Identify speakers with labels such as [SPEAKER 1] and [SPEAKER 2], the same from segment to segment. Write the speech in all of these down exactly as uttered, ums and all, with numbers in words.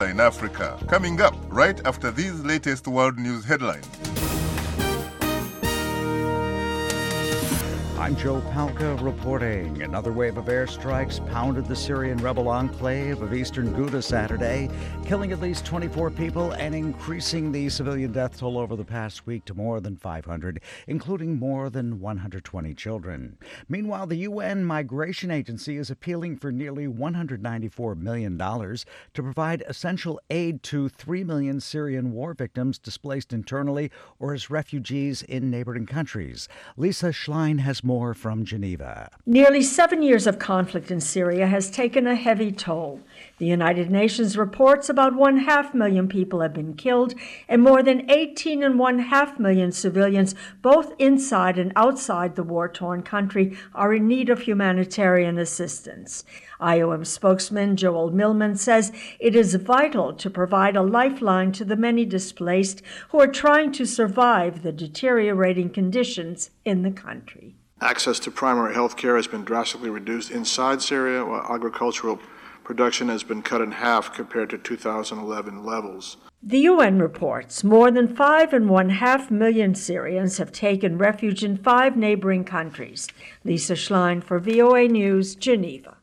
[SPEAKER 1] in Africa. Coming up right after these latest world news headlines.
[SPEAKER 2] I'm Joe Palca reporting. Another wave of airstrikes pounded the Syrian rebel enclave of eastern Ghouta Saturday, killing at least twenty-four people and increasing the civilian death toll over the past week to more than five hundred, including more than one hundred twenty children. Meanwhile, the U N Migration Agency is appealing for nearly one hundred ninety-four million dollars to provide essential aid to three million Syrian war victims displaced internally or as refugees in neighboring countries. Lisa Schlein has more from Geneva.
[SPEAKER 3] Nearly seven years of conflict in Syria has taken a heavy toll. The United Nations reports about one half million people have been killed and more than eighteen and one half million civilians, both inside and outside the war-torn country, are in need of humanitarian assistance. I O M spokesman Joel Millman says it is vital to provide a lifeline to the many displaced who are trying to survive the deteriorating conditions in the country.
[SPEAKER 4] Access to primary health care has been drastically reduced inside Syria, while agricultural production has been cut in half compared to two thousand eleven levels.
[SPEAKER 3] The U N reports more than five and one half million Syrians have taken refuge in five neighboring countries. Lisa Schlein for V O A News, Geneva.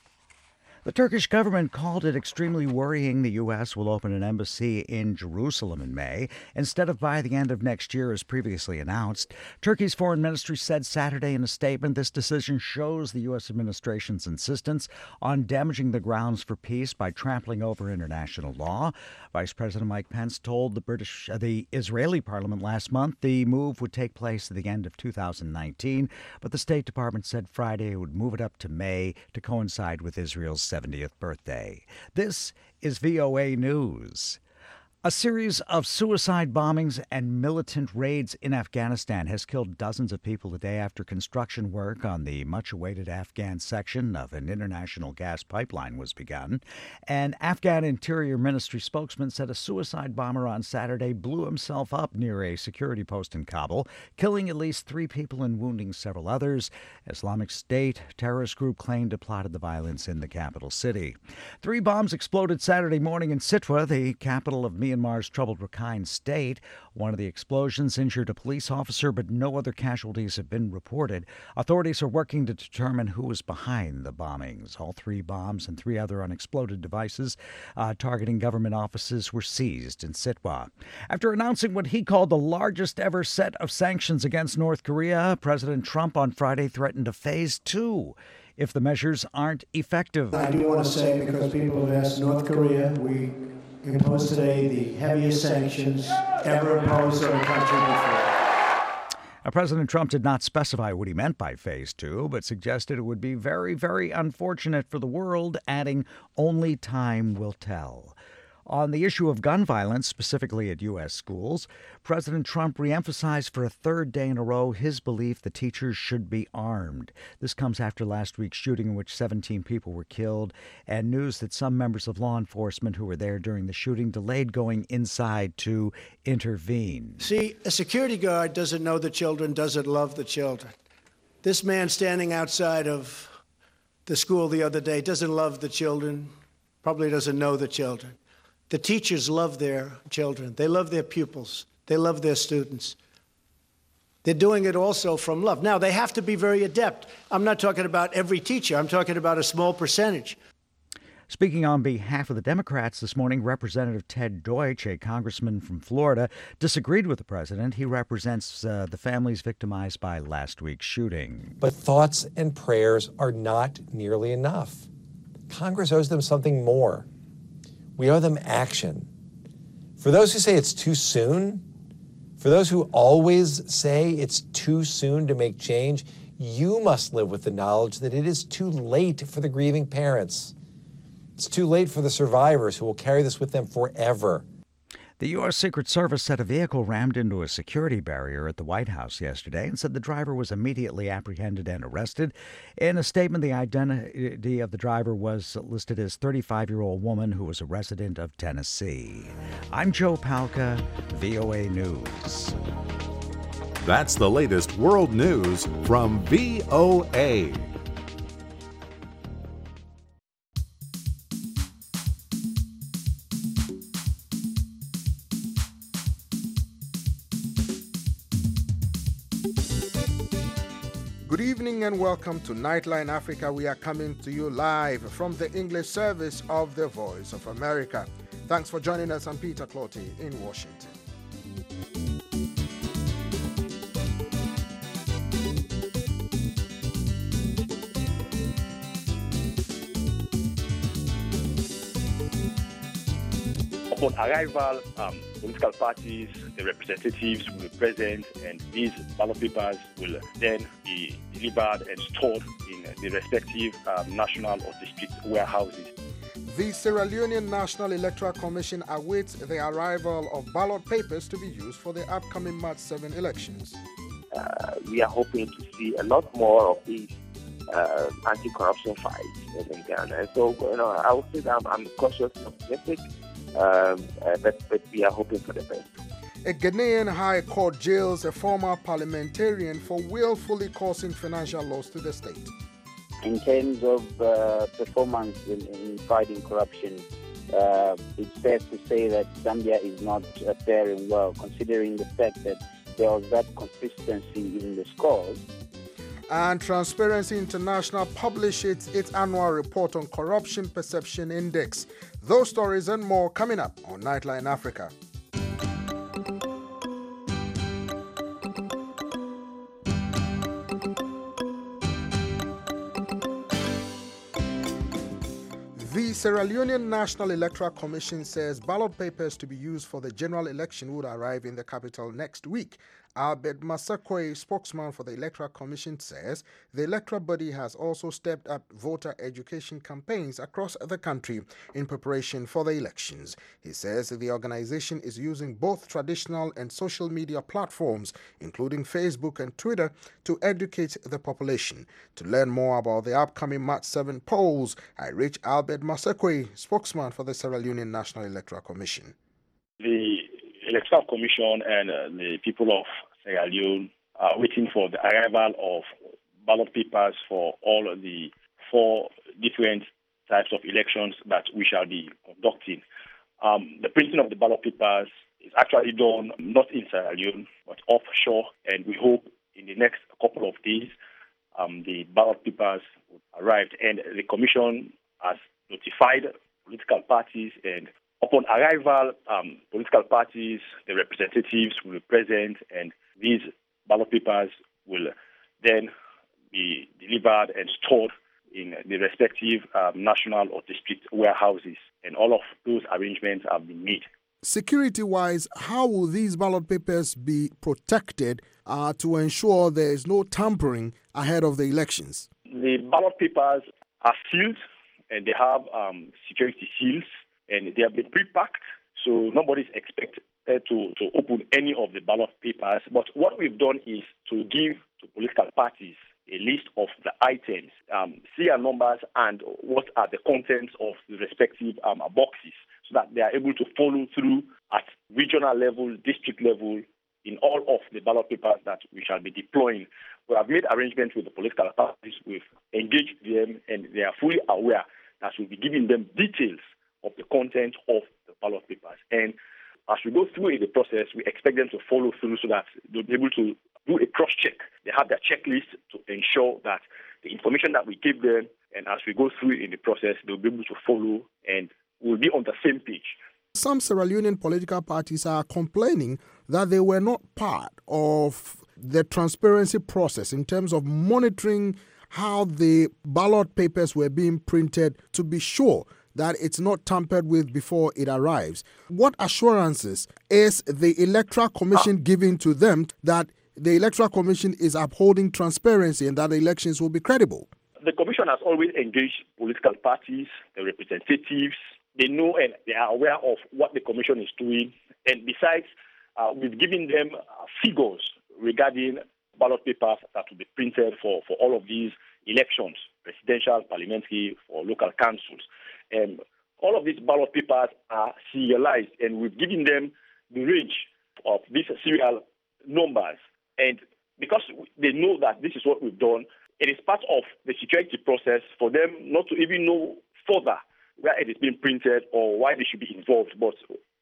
[SPEAKER 2] The Turkish government called it extremely worrying the U S will open an embassy in Jerusalem in May instead of by the end of next year as previously announced. Turkey's foreign ministry said Saturday in a statement this decision shows the U S administration's insistence on damaging the grounds for peace by trampling over international law. Vice President Mike Pence told the British, uh, the Israeli parliament last month the move would take place at the end of two thousand nineteen, but the State Department said Friday it would move it up to May to coincide with Israel's seventieth birthday. This is V O A News. A series of suicide bombings and militant raids in Afghanistan has killed dozens of people a day after construction work on the much-awaited Afghan section of an international gas pipeline was begun. An Afghan Interior Ministry spokesman said a suicide bomber on Saturday blew himself up near a security post in Kabul, killing at least three people and wounding several others. Islamic State terrorist group claimed it plotted the violence in the capital city. Three bombs exploded Saturday morning in Sitwa, the capital of Myanmar's troubled Rakhine State. One of the explosions injured a police officer, but no other casualties have been reported. Authorities are working to determine who was behind the bombings. All three bombs and three other unexploded devices uh, targeting government offices were seized in Sitwa. After announcing what he called the largest ever set of sanctions against North Korea, President Trump on Friday threatened a phase two if the measures aren't effective.
[SPEAKER 5] I do want to say, because people have asked, North Korea, we imposed today the heaviest sanctions ever imposed on a country before.
[SPEAKER 2] Now, President Trump did not specify what he meant by phase two, but suggested it would be very, very unfortunate for the world, adding, only time will tell. On the issue of gun violence, specifically at U S schools, President Trump reemphasized for a third day in a row his belief that teachers should be armed. This comes after last week's shooting in which seventeen people were killed and news that some members of law enforcement who were there during the shooting delayed going inside to intervene.
[SPEAKER 5] See, a security guard doesn't know the children, doesn't love the children. This man standing outside of the school the other day doesn't love the children, probably doesn't know the children. The teachers love their children. They love their pupils. They love their students. They're doing it also from love. Now, they have to be very adept. I'm not talking about every teacher. I'm talking about a small percentage.
[SPEAKER 2] Speaking on behalf of the Democrats this morning, Representative Ted Deutsch, a congressman from Florida, disagreed with the president. He represents uh, the families victimized by last week's shooting.
[SPEAKER 6] But thoughts and prayers are not nearly enough. Congress owes them something more. We owe them action. For those who say it's too soon, for those who always say it's too soon to make change, you must live with the knowledge that it is too late for the grieving parents. It's too late for the survivors who will carry this with them forever.
[SPEAKER 2] The U S. Secret Service said a vehicle rammed into a security barrier at the White House yesterday and said the driver was immediately apprehended and arrested. In a statement, the identity of the driver was listed as thirty-five-year-old woman who was a resident of Tennessee. I'm Joe Palca, V O A News.
[SPEAKER 7] That's the latest world news from V O A.
[SPEAKER 8] Good evening and welcome to Nightline Africa. We are coming to you live from the English service of the Voice of America. Thanks for joining us. I'm Peter Clotty in Washington.
[SPEAKER 9] Upon arrival, um, political parties, the representatives will be present, and these ballot papers will then be delivered and stored in the respective um, national or district warehouses.
[SPEAKER 8] The Sierra Leonean National Electoral Commission awaits the arrival of ballot papers to be used for the upcoming March seventh elections.
[SPEAKER 10] Uh, we are hoping to see a lot more of these uh, anti-corruption fights in Ghana. So, you know, I would say that I'm, I'm cautiously optimistic. Um, uh, but, but we are hoping for the best.
[SPEAKER 8] A Ghanaian High Court jails a former parliamentarian for willfully causing financial loss to the state.
[SPEAKER 11] In terms of uh, performance in, in fighting corruption, uh, it's fair to say that Zambia is not uh, faring well, considering the fact that there was that consistency in the scores.
[SPEAKER 8] And Transparency International publishes its annual report on Corruption Perception Index. Those stories and more coming up on Nightline Africa. The Sierra Leonean National Electoral Commission says ballot papers to be used for the general election would arrive in the capital next week. Albert Masakwe, spokesman for the Electoral Commission, says the electoral body has also stepped up voter education campaigns across the country in preparation for the elections. He says the organization is using both traditional and social media platforms, including Facebook and Twitter, to educate the population. To learn more about the upcoming March seventh polls, I reached Albert Masakwe, spokesman for the Sierra Leonean National Electoral Commission.
[SPEAKER 9] The Electoral Commission and uh, the people of Sierra Leone are waiting for the arrival of ballot papers for all of the four different types of elections that we shall be conducting. Um, the printing of the ballot papers is actually done not in Sierra Leone, but offshore, and we hope in the next couple of days um, the ballot papers will arrive. And the Commission has notified political parties, and upon arrival, um, political parties, the representatives will be present, and these ballot papers will then be delivered and stored in the respective um, national or district warehouses. And all of those arrangements have been made.
[SPEAKER 8] Security-wise, how will these ballot papers be protected uh, to ensure there is no tampering ahead of the elections?
[SPEAKER 9] The ballot papers are sealed, and they have um, security seals, and they have been pre-packed, so nobody's expected to, to open any of the ballot papers. But what we've done is to give to political parties a list of the items, um, serial numbers, and what are the contents of the respective um, boxes, so that they are able to follow through at regional level, district level, in all of the ballot papers that we shall be deploying. We have made arrangements with the political parties, we've engaged them, and they are fully aware that we'll be giving them details of the content of the ballot papers. And as we go through in the process, we expect them to follow through so that they'll be able to do a cross-check. They have their checklist to ensure that the information that we give them, and as we go through in the process, they'll be able to follow and we'll be on the same page.
[SPEAKER 8] Some Sierra Leonean political parties are complaining that they were not part of the transparency process in terms of monitoring how the ballot papers were being printed to be sure that it's not tampered with before it arrives. What assurances is the Electoral Commission giving to them that the Electoral Commission is upholding transparency and that the elections will be credible?
[SPEAKER 9] The Commission has always engaged political parties, the representatives. They know and they are aware of what the Commission is doing. And besides, uh, we've given them uh, figures regarding ballot papers that will be printed for, for all of these elections, presidential, parliamentary, for local councils. And all of these ballot papers are serialized, and we've given them the range of these serial numbers. And because they know that this is what we've done, it is part of the security process for them not to even know further where it is being printed or why they should be involved. But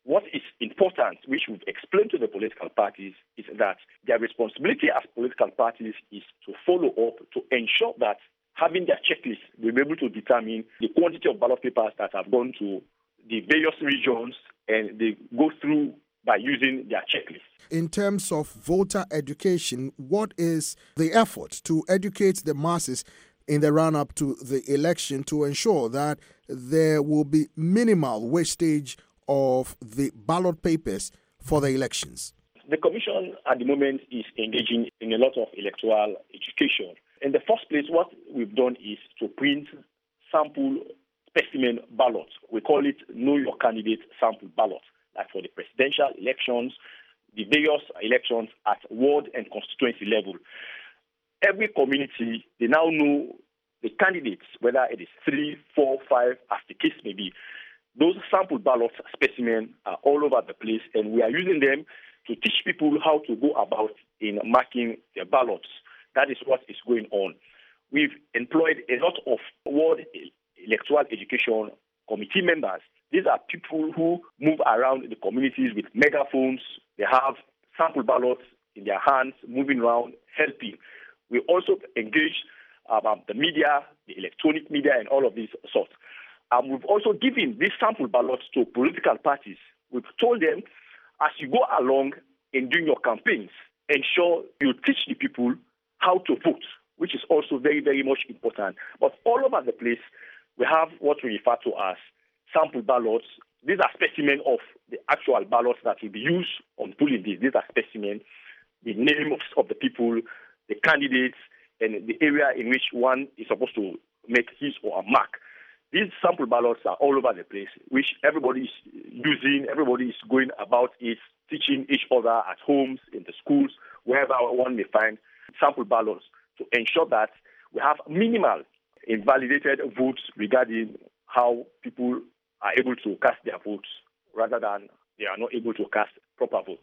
[SPEAKER 9] what is important, which we've explained to the political parties, is that their responsibility as political parties is to follow up, to ensure that having their checklist, we'll be able to determine the quantity of ballot papers that have gone to the various regions, and they go through by using their checklist.
[SPEAKER 8] In terms of voter education, what is the effort to educate the masses in the run-up to the election to ensure that there will be minimal wastage of the ballot papers for the elections?
[SPEAKER 9] The Commission at the moment is engaging in a lot of electoral education. In the first place, what we've done is to print sample specimen ballots. We call it Know Your Candidate sample ballot, like for the presidential elections, the various elections at ward and constituency level. Every community, they now know the candidates, whether it is three, four, five, as the case may be. Those sample ballot specimens are all over the place, and we are using them to teach people how to go about in marking their ballots. That is what is going on. We've employed a lot of ward electoral education committee members. These are people who move around the communities with megaphones. They have sample ballots in their hands, moving around, helping. We also engage um, the media, the electronic media, and all of these sorts. Um, we've also given these sample ballots to political parties. We've told them, as you go along in doing your campaigns, ensure you teach the people how to vote, which is also very, very much important. But all over the place, we have what we refer to as sample ballots. These are specimens of the actual ballots that will be used on polling days. These are specimens, the name of, of the people, the candidates, and the area in which one is supposed to make his or her mark. These sample ballots are all over the place, which everybody is using, everybody is going about it, teaching each other at homes, in the schools, wherever one may find sample ballots to ensure that we have minimal invalidated votes regarding how people are able to cast their votes rather than they are not able to cast proper votes.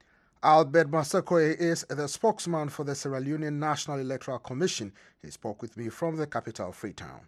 [SPEAKER 8] Albert Massaquoi is the spokesman for the Sierra Leonean National Electoral Commission. He spoke with me from the capital, Freetown.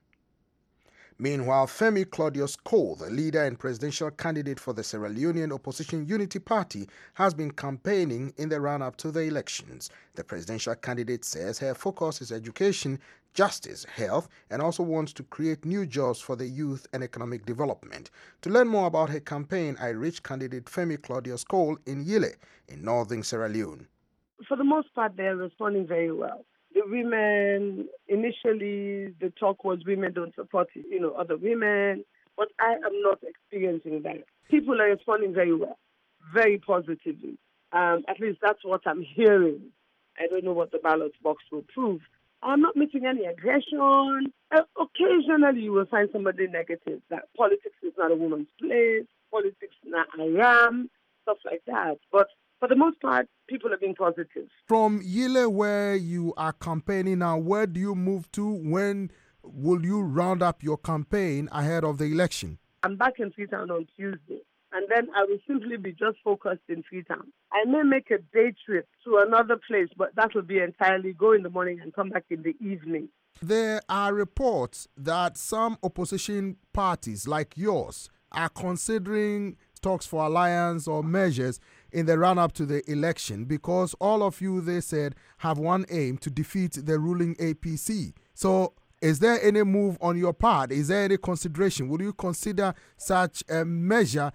[SPEAKER 8] Meanwhile, Femi Claudius Cole, the leader and presidential candidate for the Sierra Leonean Opposition Unity Party, has been campaigning in the run-up to the elections. The presidential candidate says her focus is education, justice, health, and also wants to create new jobs for the youth and economic development. To learn more about her campaign, I reached candidate Femi Claudius Cole in Yile, in northern Sierra Leone.
[SPEAKER 12] For the most part, they're responding very well. The women, initially, the talk was women don't support, you know, other women, but I am not experiencing that. People are responding very well, very positively. Um, at least that's what I'm hearing. I don't know what the ballot box will prove. I'm not meeting any aggression. Uh, occasionally, you will find somebody negative, that politics is not a woman's place, politics is not a ram, stuff like that. But for the most part, people are being positive.
[SPEAKER 8] From Yile, where you are campaigning now, where do you move to? When will you round up your campaign ahead of the election?
[SPEAKER 12] I'm back in Freetown on Tuesday, and then I will simply be just focused in Freetown. I may make a day trip to another place, but that will be entirely go in the morning and come back in the evening.
[SPEAKER 8] There are reports that some opposition parties like yours are considering talks for alliance or measures in the run-up to the election because all of you, they said, have one aim to defeat the ruling A P C. So is there any move on your part? Is there any consideration? Would you consider such a measure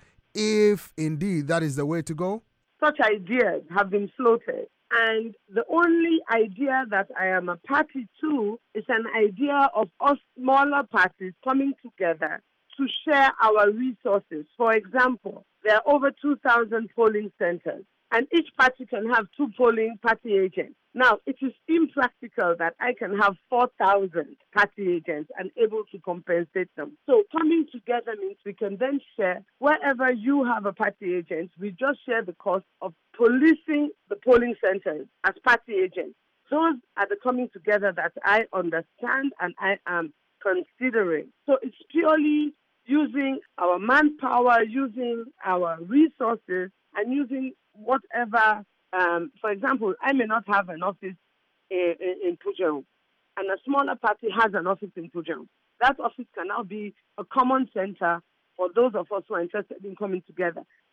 [SPEAKER 8] if indeed that is the way to go?
[SPEAKER 12] Such ideas have been floated. And the only idea that I am a party to is an idea of us smaller parties coming together to share our resources. For example, there are over two thousand polling centers, and each party can have two polling party agents. Now, it is impractical that I can have four thousand party agents and able to compensate them. So coming together means we can then share, wherever you have a party agent, we just share the cost of policing the polling centers as party agents. Those are the coming together that I understand and I am considering. So it's purely using our manpower, using our resources, and using whatever, um, for example, I may not have an office in, in, in Pujehun, and a smaller party has an office in Pujehun. That office can now be a common center for those of us who are interested in coming together.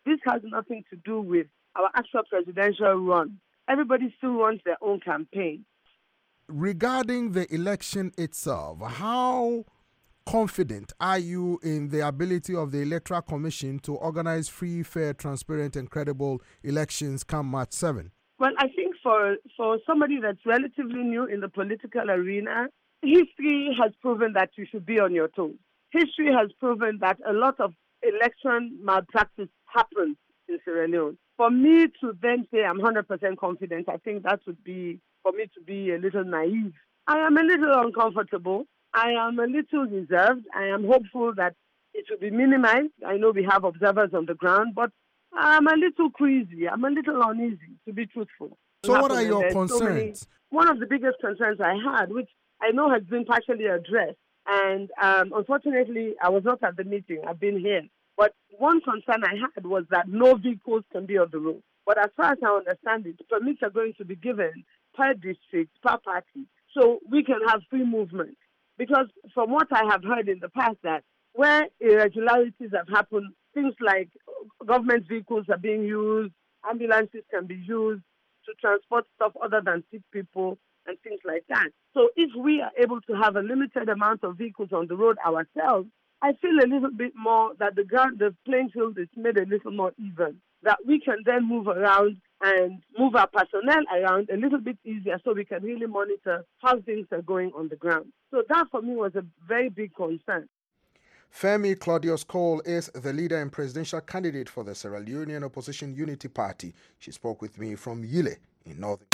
[SPEAKER 12] this has nothing to do with our actual presidential run. Everybody still runs their own campaign.
[SPEAKER 8] Regarding the election itself, how confident are you in the ability of the Electoral Commission to organize free, fair, transparent, and credible elections come March seventh?
[SPEAKER 12] Well, I think for, for somebody that's relatively new in the political arena, history has proven that you should be on your toes. History has proven that a lot of election malpractice happens in Sierra Leone. For me to then say I'm one hundred percent confident, I think that would be, for me to be a little naive. I am a little uncomfortable. I am a little reserved. I am hopeful that it will be minimized. I know we have observers on the ground, but I'm a little queasy. I'm a little uneasy, to be truthful.
[SPEAKER 8] So what are your
[SPEAKER 12] There's
[SPEAKER 8] concerns?
[SPEAKER 12] So many, one of the biggest concerns I had, which I know has been partially addressed, and um, unfortunately, I was not at the meeting. I've been here. But one concern I had was that no vehicles can be on the road. But as far as I understand it, permits are going to be given per district, per party, so we can have free movement. Because from what I have heard in the past, that where irregularities have happened, things like government vehicles are being used, ambulances can be used to transport stuff other than sick people, and things like that. So if we are able to have a limited amount of vehicles on the road ourselves, I feel a little bit more that the ground, the playing field is made a little more even, that we can then move around and move our personnel around a little bit easier so we can really monitor how things are going on the ground. So that for me was a very big concern.
[SPEAKER 8] Femi Claudius Cole is the leader and presidential candidate for the Sierra Leonean Opposition Unity Party. She spoke with me from Yile in northern.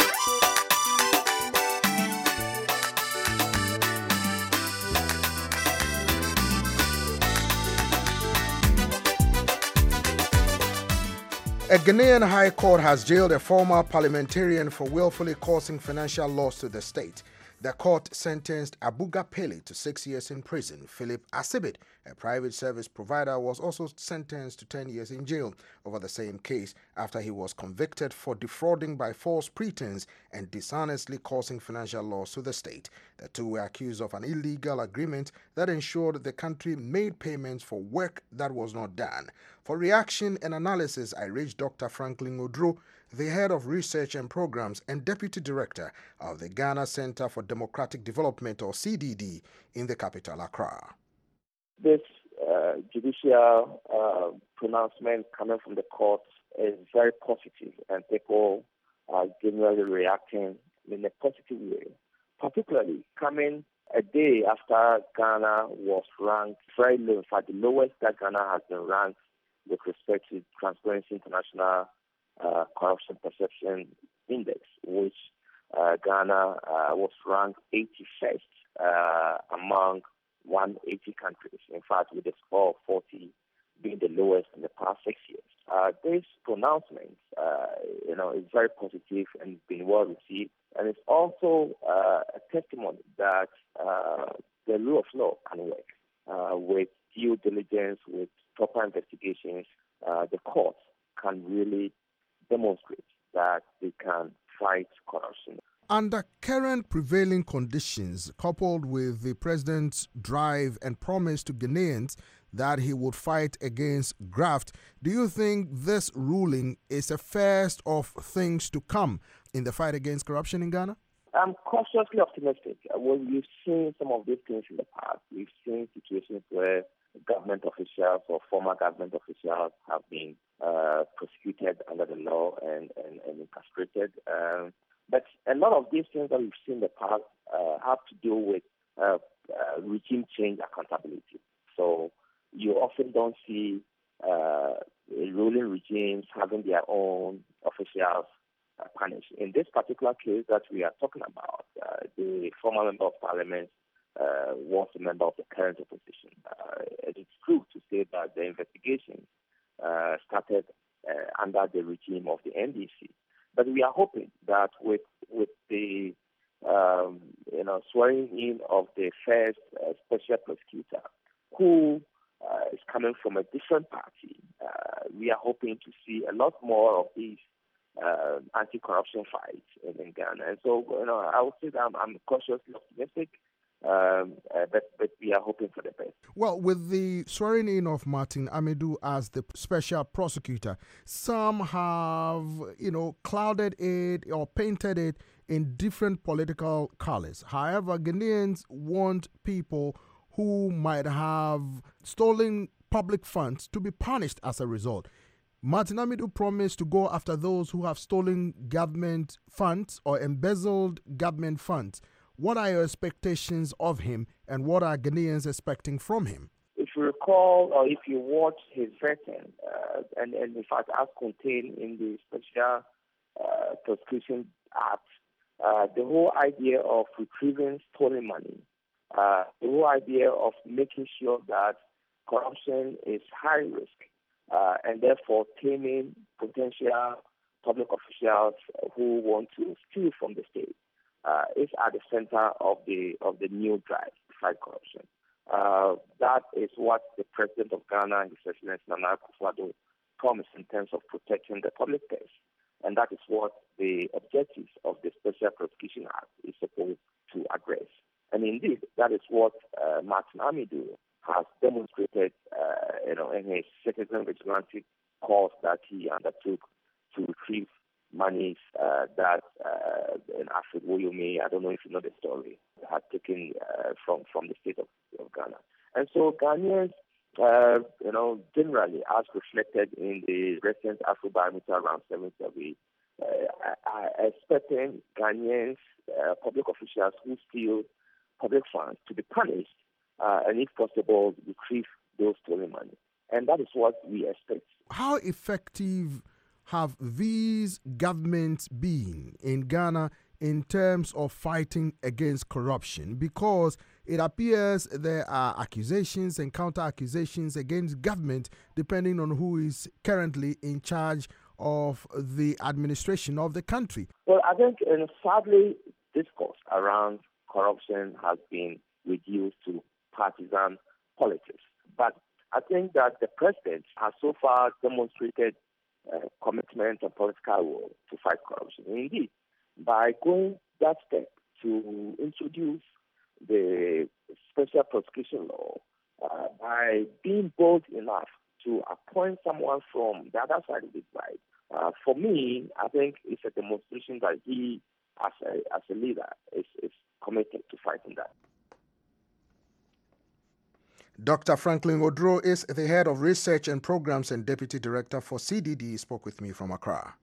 [SPEAKER 8] A Ghanaian high court has jailed a former parliamentarian for willfully causing financial loss to the state. The court sentenced Abuga Pele to six years in prison. Philip Asibit, a private service provider, was also sentenced to ten years in jail over the same case after he was convicted for defrauding by false pretense and dishonestly causing financial loss to the state. The two were accused of an illegal agreement that ensured the country made payments for work that was not done. For reaction and analysis, I reached Doctor Franklin Odro, the head of research and programs and deputy director of the Ghana Center for Democratic Development, or C D D, in the capital, Accra.
[SPEAKER 10] This uh, judicial uh, pronouncement coming from the court is very positive, and people are generally reacting in a positive way, particularly coming a day after Ghana was ranked very low, in fact the lowest that Ghana has been ranked with respect to Transparency International Uh, Corruption Perception Index, which uh, Ghana uh, was ranked eighty-first uh, among one hundred eighty countries. In fact, with a score of forty being the lowest in the past six years. Uh, this pronouncement, uh, you know, is very positive and been well received, and it's also uh, a testimony that uh, the rule of law can work uh, with due diligence, with proper investigations. Uh, the courts can really demonstrate that they can fight corruption.
[SPEAKER 8] Under current prevailing conditions, coupled with the president's drive and promise to Ghanaians that he would fight against graft, do you think this ruling is a first of things to come in the fight against corruption in Ghana?
[SPEAKER 10] I'm cautiously optimistic. Well, we've seen some of these things in the past. We've seen situations where government officials or former government officials have been uh, prosecuted under the law and, and, and incarcerated. Um, but a lot of these things that we've seen in the past uh, have to do with uh, uh, regime change accountability. So you often don't see uh, ruling regimes having their own officials uh, punished. In this particular case that we are talking about, uh, the former member of parliament Uh, was a member of the current opposition. Uh, it is true to say that the investigation uh, started uh, under the regime of the N D C, but we are hoping that with with the um, you know swearing in of the first uh, special prosecutor, who uh, is coming from a different party, uh, we are hoping to see a lot more of these uh, anti-corruption fights in, in Ghana. And so, you know, I would say that I'm, I'm cautiously optimistic. Um, uh, but, but we are hoping for the best.
[SPEAKER 8] Well, with the swearing in of Martin Amidu as the special prosecutor, some have, you know, clouded it or painted it in different political colors. However, Ghanaians want people who might have stolen public funds to be punished as a result. Martin Amidu promised to go after those who have stolen government funds or embezzled government funds. What are your expectations of him, and what are Ghanaians expecting from him?
[SPEAKER 10] If you recall, or if you watch his written, uh, and, and in fact as contained in the Special uh, Prosecution Act, uh, the whole idea of retrieving stolen money, uh, the whole idea of making sure that corruption is high risk, uh, and therefore taming potential public officials who want to steal from the state, Uh, is at the center of the of the new drive to fight corruption. Uh, that is what the President of Ghana, His Excellency Nana Akufo-Addo, promised in terms of protecting the public purse, and that is what the objectives of the Special Prosecution Act is supposed to address. And indeed, that is what uh, Martin Amidu has demonstrated, uh, you know, in his citizen vigilante course that he undertook to retrieve monies uh, that uh, in Alfred Woyomi, I don't know if you know the story, had taken uh, from, from the state of, of Ghana. And so Ghanaians, uh, you know, generally, as reflected in the recent Afrobarometer around seven survey, uh, are expecting Ghanaians, uh, public officials who steal public funds to be punished uh, and, if possible, retrieve those stolen money. And that is what we expect.
[SPEAKER 8] How effective have these governments been in Ghana in terms of fighting against corruption? Because it appears there are accusations and counter-accusations against government depending on who is currently in charge of the administration of the country.
[SPEAKER 10] Well, I think, and sadly, discourse around corruption has been reduced to partisan politics. But I think that the president has so far demonstrated Uh, commitment and political will to fight corruption. Indeed, by going that step to introduce the special prosecution law, uh, by being bold enough to appoint someone from the other side of the divide, uh, for me, I think it's a demonstration that he, as a, as a leader, is, is committed to fighting that.
[SPEAKER 8] Doctor Franklin Odro is the head of research and programs and deputy director for C D D. He spoke with me from Accra.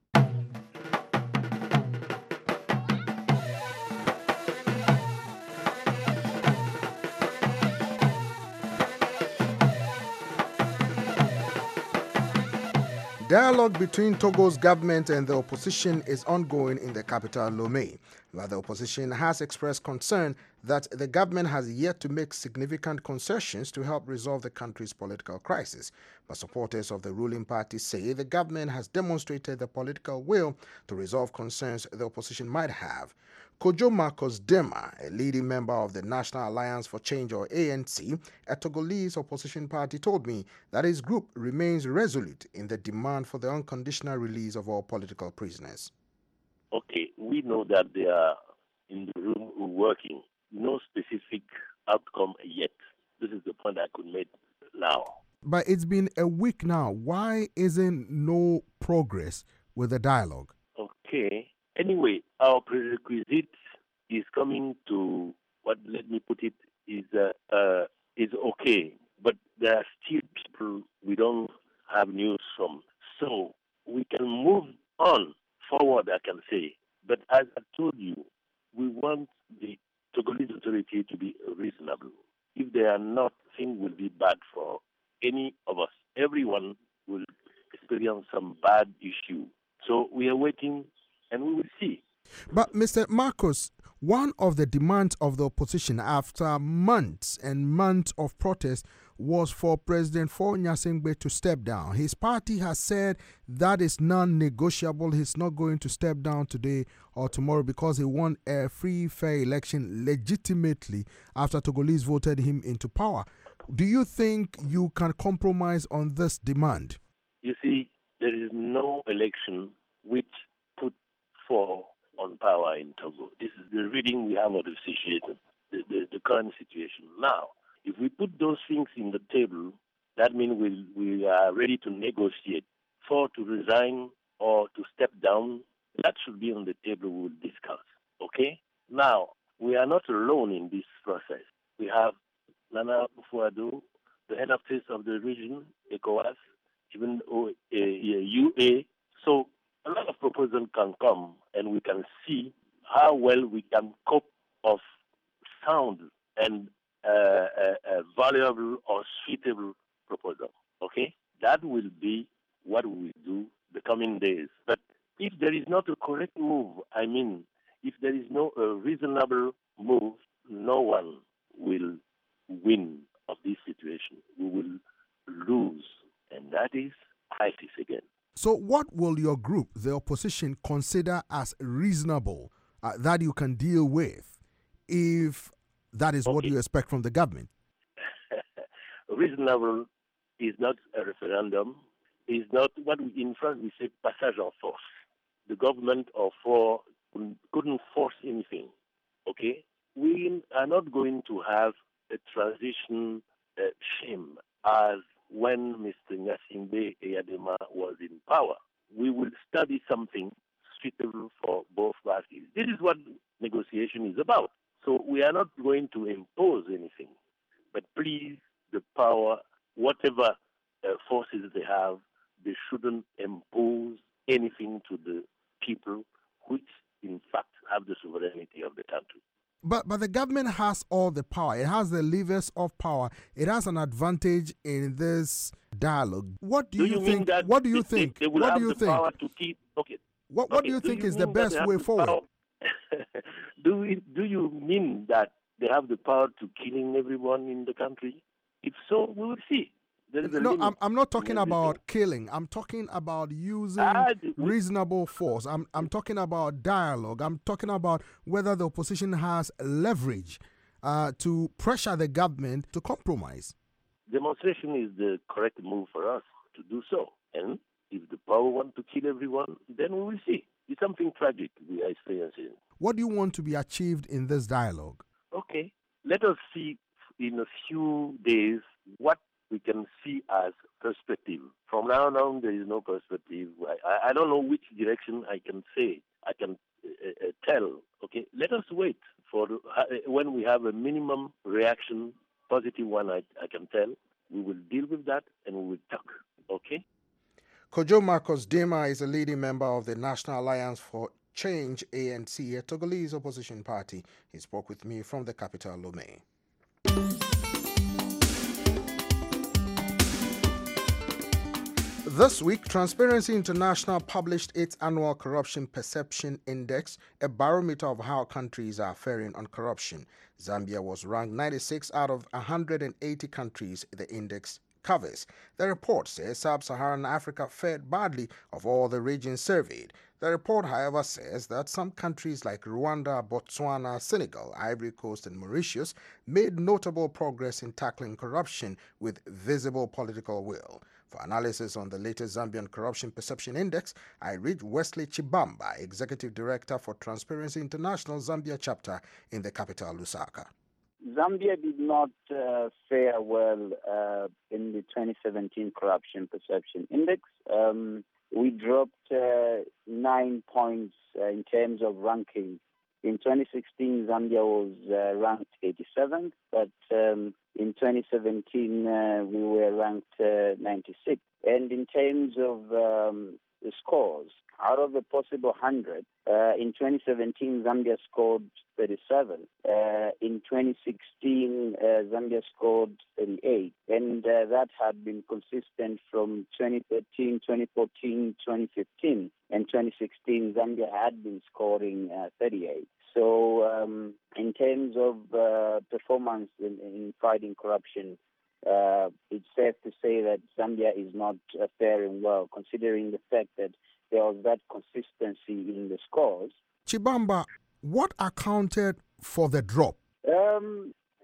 [SPEAKER 8] Dialogue between Togo's government and the opposition is ongoing in the capital, Lomé, where the opposition has expressed concern that the government has yet to make significant concessions to help resolve the country's political crisis. But supporters of the ruling party say the government has demonstrated the political will to resolve concerns the opposition might have. Kojo Marcos Dema, a leading member of the National Alliance for Change, or A N C, a Togolese opposition party, told me that his group remains resolute in the demand for the unconditional release of all political prisoners.
[SPEAKER 13] Okay, we know that they are in the room working. No specific outcome yet. This is the point I could make now.
[SPEAKER 8] But it's been a week now. Why isn't no progress with the dialogue?
[SPEAKER 13] Okay. Anyway, our prerequisite is coming to what, let me put it, is uh, uh, is okay. But there are still people we don't have news from. So we can move on forward, I can say. But as I told you, we want the Togolese authority to be reasonable. If they are not, things will be bad for any of us. Everyone will experience some bad issue. So we are waiting and we will see.
[SPEAKER 8] But Mister Marcos, one of the demands of the opposition after months and months of protest was for President Faure Gnassingbé to step down. His party has said that is non-negotiable. He's not going to step down today or tomorrow because he won a free, fair election legitimately after Togolese voted him into power. Do you think you can compromise on this demand?
[SPEAKER 13] You see, there is no election which put Faure on power in Togo. This is the reading we have of the situation. the, the, the current situation. Now, if we put those things in the table, that means we, we are ready to negotiate. For to resign or to step down, that should be on the table we will discuss. Okay? Now, we are not alone in this process. We have Nana Akufo-Addo, the head of state of the region, ECOWAS, even U A. So a lot of proposals can come, and we can see how well we can cope of sound and uh, a, a valuable or suitable proposal. Okay? That will be what we will do the coming days. But if there is not a correct move, I mean, if there is no uh, reasonable move, no one will win of this situation. We will lose, and that is crisis again.
[SPEAKER 8] So what will your group, the opposition, consider as reasonable uh, that you can deal with if that is okay. What you expect from the government?
[SPEAKER 13] Reasonable is not a referendum, is not what we, in France we say passage en force. The government of four couldn't force anything, okay? We are not going to have a transition uh, shame as when Mister Gnassingbé Eyadema was in power. We will study something suitable for both parties. This is what negotiation is about. So we are not going to impose anything, but please, the power, whatever uh, forces they have, they shouldn't impose anything to the people, which in fact have the sovereignty of the country.
[SPEAKER 8] But but the government has all the power. It has the levers of power. It has an advantage in this dialogue. What do,
[SPEAKER 13] do
[SPEAKER 8] you,
[SPEAKER 13] you
[SPEAKER 8] think?
[SPEAKER 13] That
[SPEAKER 8] what do you
[SPEAKER 13] they,
[SPEAKER 8] think?
[SPEAKER 13] They will
[SPEAKER 8] what
[SPEAKER 13] have
[SPEAKER 8] do you
[SPEAKER 13] the
[SPEAKER 8] think?
[SPEAKER 13] Power to keep, okay.
[SPEAKER 8] What What
[SPEAKER 13] okay.
[SPEAKER 8] do you
[SPEAKER 13] do
[SPEAKER 8] think
[SPEAKER 13] you
[SPEAKER 8] is the best way forward?
[SPEAKER 13] do we, Do you mean that they have the power to killing everyone in the country? If so, we will see. There is a
[SPEAKER 8] no,
[SPEAKER 13] limit
[SPEAKER 8] I'm, I'm not talking about killing. I'm talking about using
[SPEAKER 13] ah,
[SPEAKER 8] reasonable force. I'm I'm talking about dialogue. I'm talking about whether the opposition has leverage uh, to pressure the government to compromise.
[SPEAKER 13] Demonstration is the correct move for us to do so. And if the power want to kill everyone, then we will see. It's something tragic we are experiencing.
[SPEAKER 8] What do you want to be achieved in this dialogue?
[SPEAKER 13] Okay. Let us see in a few days what we can see as perspective. From now on, there is no perspective. I, I don't know which direction I can say, I can uh, uh, tell. Okay, let us wait for uh, when we have a minimum reaction, positive one, I, I can tell. We will deal with that and we will talk. Okay?
[SPEAKER 8] Kojo Marcus Dema is a leading member of the National Alliance for Change, A N C, a Togolese opposition party. He spoke with me from the capital, Lomé. This week, Transparency International published its annual Corruption Perception Index, a barometer of how countries are faring on corruption. Zambia was ranked ninety-six out of one hundred eighty countries the index covers. The report says Sub-Saharan Africa fared badly of all the regions surveyed. The report, however, says that some countries like Rwanda, Botswana, Senegal, Ivory Coast, and Mauritius made notable progress in tackling corruption with visible political will. For analysis on the latest Zambian Corruption Perception Index, I read Wesley Chibamba, Executive Director for Transparency International Zambia chapter in the capital, Lusaka.
[SPEAKER 11] Zambia did not uh, fare well uh, in the twenty seventeen Corruption Perception Index. Um, we dropped uh, nine points uh, in terms of ranking. In twenty sixteen, Zambia was uh, ranked eighty-seventh, but um, in twenty seventeen, uh, we were ranked uh, ninety-sixth. And in terms of um, the scores, out of a possible one hundred, uh, in twenty seventeen, Zambia scored thirty-seven. Uh, in twenty sixteen, uh, Zambia scored thirty-eight. And uh, that had been consistent from twenty thirteen, twenty fourteen, twenty fifteen. And twenty sixteen, Zambia had been scoring uh, thirty-eight. So um, in terms of uh, performance in, in fighting corruption, uh, it's safe to say that Zambia is not uh, faring well, considering the fact that there was that consistency in the scores.
[SPEAKER 8] Chibamba, what accounted for the drop?
[SPEAKER 11] Um,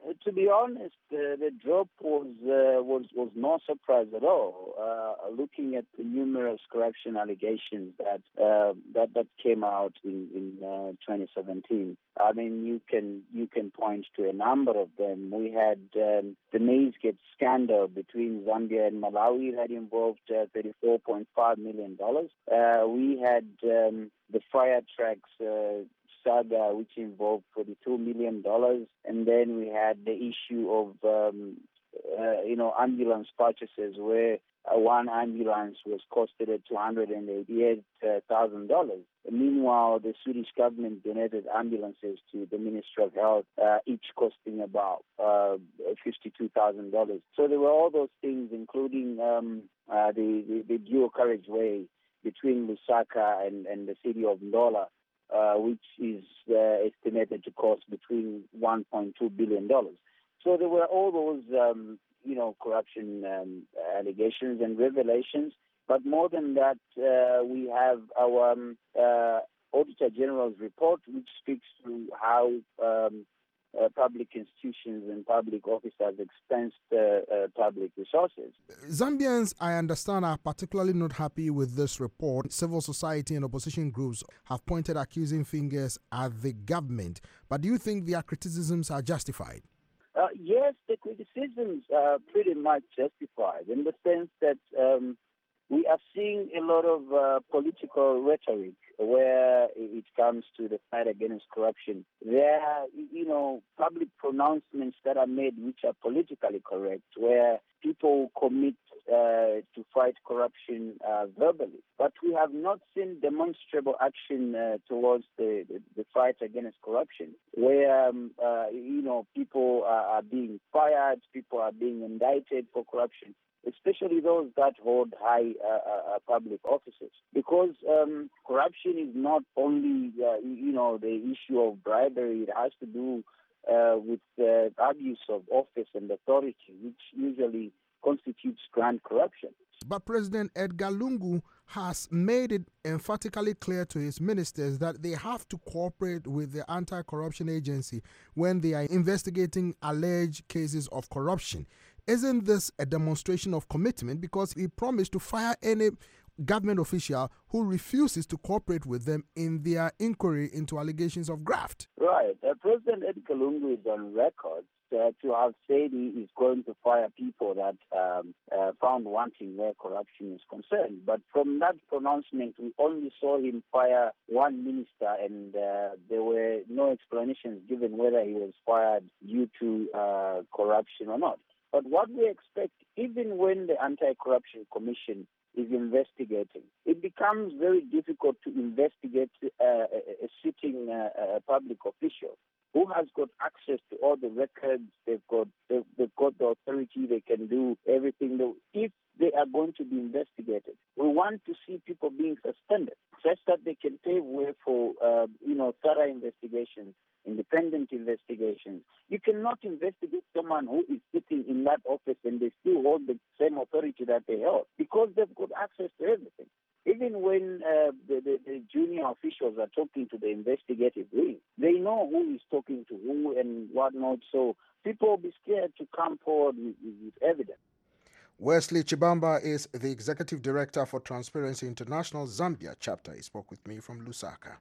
[SPEAKER 11] to be honest, uh, the drop was, uh, was was no surprise at all. Uh, looking at the numerous corruption allegations that uh, that that came out in in uh, twenty seventeen, I mean, you can you can point to a number of them. We had um, the Maizegate scandal between Zambia and Malawi that involved uh, thirty-four point five million dollars. Uh, we had um, the fire tracks. Uh, saga, which involved forty-two million dollars, and then we had the issue of, um, uh, you know, ambulance purchases where uh, one ambulance was costed at two hundred eighty-eight thousand dollars. Meanwhile, the Swedish government donated ambulances to the Ministry of Health, uh, each costing about uh, fifty-two thousand dollars. So there were all those things, including um, uh, the, the, the dual carriageway between Lusaka and, and the city of Ndola, Uh, which is uh, estimated to cost between one point two billion dollars. So there were all those, um, you know, corruption um, allegations and revelations. But more than that, uh, we have our um, uh, Auditor General's report, which speaks to how um, uh, public institutions and public officers expensed uh, uh, public resources.
[SPEAKER 8] Zambians, I understand, are particularly not happy with this report. Civil society and opposition groups have pointed accusing fingers at the government. But do you think their criticisms are justified?
[SPEAKER 11] Uh, yes, the criticisms are pretty much justified in the sense that um, we are seeing a lot of uh, political rhetoric where it comes to the fight against corruption. There are, you know, public pronouncements that are made which are politically correct, where people commit uh, to fight corruption uh, verbally. But we have not seen demonstrable action uh, towards the, the, the fight against corruption, where, um, uh, you know, people are, are being fired, people are being indicted for corruption, especially those that hold high uh, uh, public offices. Because um, corruption is not only, uh, you know, the issue of bribery. It has to do uh, with uh, abuse of office and authority, which usually constitutes grand corruption.
[SPEAKER 8] But President Edgar Lungu has made it emphatically clear to his ministers that they have to cooperate with the anti-corruption agency when they are investigating alleged cases of corruption. Isn't this a demonstration of commitment? Because he promised to fire any government official who refuses to cooperate with them in their inquiry into allegations of graft.
[SPEAKER 11] Right. Uh, President Edgar Lungu is on record uh, to have said he is going to fire people that um, uh, found wanting where corruption is concerned. But from that pronouncement, we only saw him fire one minister, and uh, there were no explanations given whether he was fired due to uh, corruption or not. But what we expect, even when the Anti-Corruption Commission is investigating, it becomes very difficult to investigate uh, a, a sitting uh, a public official who has got access to all the records. They've got they've, they've got the authority. They can do everything. If they are going to be investigated, we want to see people being suspended, such that they can pave way for uh, you know thorough investigations, independent investigations. You cannot investigate someone who is sitting in that office and they still hold the same authority that they held, because they've got access to everything. Even when uh, the, the, the junior officials are talking to the investigative wing, they know who is talking to who and whatnot. So people will be scared to come forward with, with evidence.
[SPEAKER 8] Wesley Chibamba is the Executive Director for Transparency International Zambia chapter. He spoke with me from Lusaka.